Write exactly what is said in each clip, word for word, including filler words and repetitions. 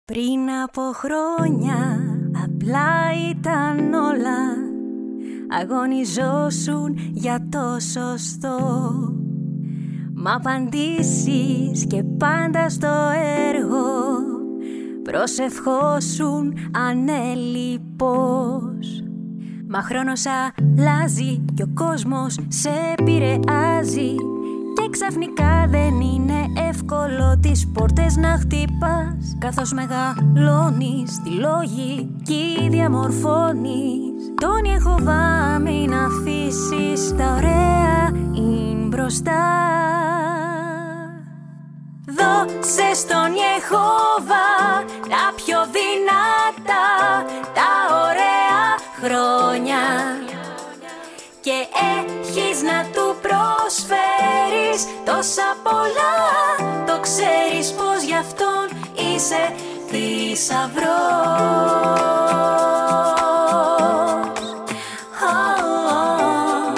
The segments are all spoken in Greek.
Πριν από χρόνια απλά ήταν όλα. Αγωνιζόσουν για το σωστό. Μ' απαντήσεις και πάντα στο έργο. Προσευχόσουν ανέλιπως. Μα χρόνος αλλάζει και ο κόσμος σε επηρεάζει. Και ξαφνικά δεν είναι εύκολο τις πόρτες να χτυπάς. Καθώς μεγαλώνεις, τη λογική διαμορφώνεις. Τον Ιεχωβά μην αφήσεις, τα ωραία είναι μπροστά. Δώσε στον Ιεχωβά τα πιο δυνατά, τα ωραία χρόνια. Και έχεις να του προσφέρεις τόσα πολλά. Το ξέρεις πως γι' αυτόν είσαι θησαυρός. Oh, oh.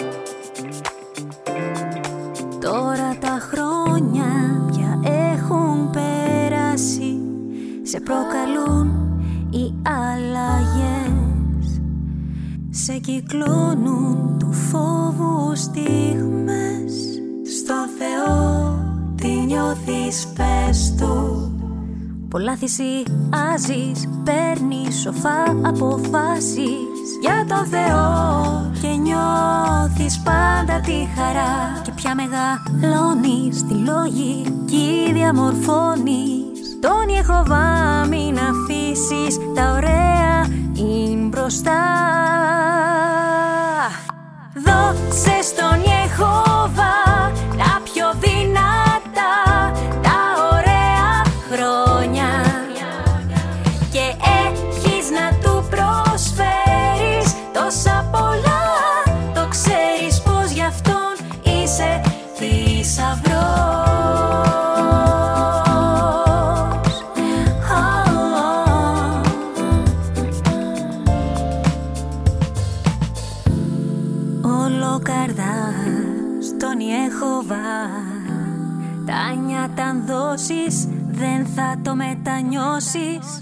Τώρα τα χρόνια πια έχουν περάσει. Σε προκαλούν οι αλλαγές. Σε κυκλώνουν του φόβου στιγμές. Στο Θεό τι νιώθεις, πες Του. Πολλά θυσιάζεις, παίρνεις σοφά αποφάσεις για τον Θεό και νιώθεις πάντα τη χαρά. Και πια μεγαλώνεις, τη λογική διαμορφώνεις. Τον Ιεχωβά μην αφήσεις, τα ωραία είναι μπροστά. Δώσε στον Ιεχωβά τα πιο δυνατά, τα ωραία χρόνια. Και έχεις να του προσφέρεις τόσα πολλά. Το ξέρεις πως γι' αυτόν είσαι θησαυρός. Στον Ιεχωβά τα νιάτα αν δώσεις, δεν θα το μετανιώσεις.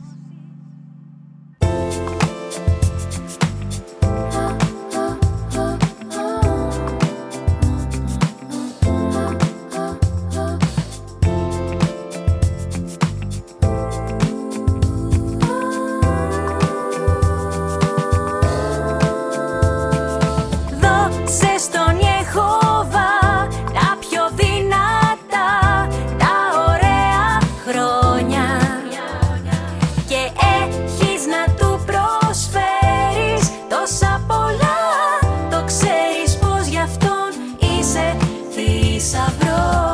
Στον Ιεχωβά τα πιο δυνατά, τα ωραία χρόνια. Και έχεις να του προσφέρεις τόσα πολλά. Το ξέρεις πως γι' αυτόν είσαι θησαυρός.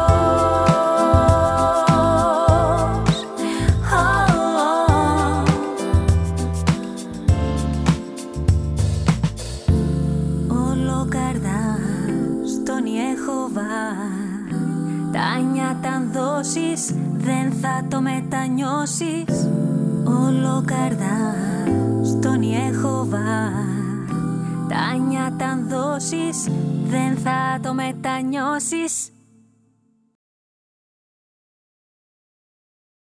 Oh, oh. Όλο καρδά στον Ιεχωβά τα νιάτα αν δώσεις, δεν θα το μετανιώσεις. Όλο καρδά στον Ιεχωβά τα νιάτα αν δώσεις, δεν θα το μετανιώσεις.